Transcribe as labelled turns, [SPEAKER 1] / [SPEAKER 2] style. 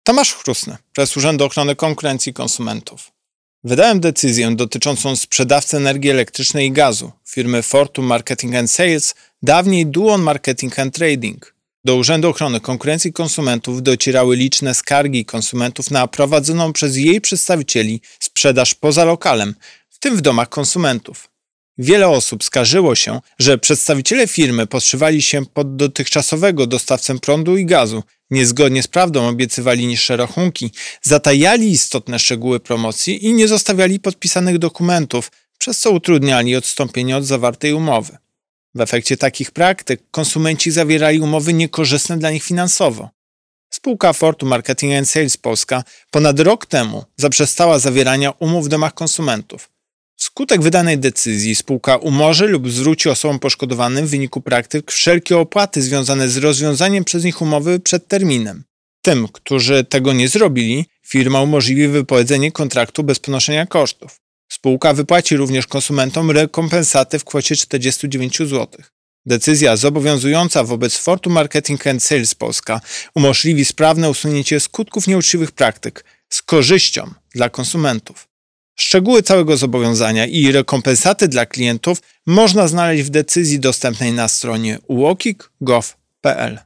[SPEAKER 1] Tomasz Chrusny, Prezes Urzędu Ochrony Konkurencji i Konsumentów. Wydałem decyzję dotyczącą sprzedawcy energii elektrycznej i gazu, firmy Fortum Marketing & Sales, dawniej Duon Marketing & Trading. Do Urzędu Ochrony Konkurencji i Konsumentów docierały liczne skargi konsumentów na prowadzoną przez jej przedstawicieli sprzedaż poza lokalem, w tym w domach konsumentów. Wiele osób skarżyło się, że przedstawiciele firmy podszywali się pod dotychczasowego dostawcę prądu i gazu, niezgodnie z prawdą obiecywali niższe rachunki, zatajali istotne szczegóły promocji i nie zostawiali podpisanych dokumentów, przez co utrudniali odstąpienie od zawartej umowy. W efekcie takich praktyk konsumenci zawierali umowy niekorzystne dla nich finansowo. Spółka Fortum Marketing & Sales Polska ponad rok temu zaprzestała zawierania umów w domach konsumentów. Wskutek wydanej decyzji spółka umorzy lub zwróci osobom poszkodowanym w wyniku praktyk wszelkie opłaty związane z rozwiązaniem przez nich umowy przed terminem. Tym, którzy tego nie zrobili, firma umożliwi wypowiedzenie kontraktu bez ponoszenia kosztów. Spółka wypłaci również konsumentom rekompensaty w kwocie 49 zł. Decyzja zobowiązująca wobec Fortum Marketing & Sales Polska umożliwi sprawne usunięcie skutków nieuczciwych praktyk z korzyścią dla konsumentów. Szczegóły całego zobowiązania i rekompensaty dla klientów można znaleźć w decyzji dostępnej na stronie uokik.gov.pl.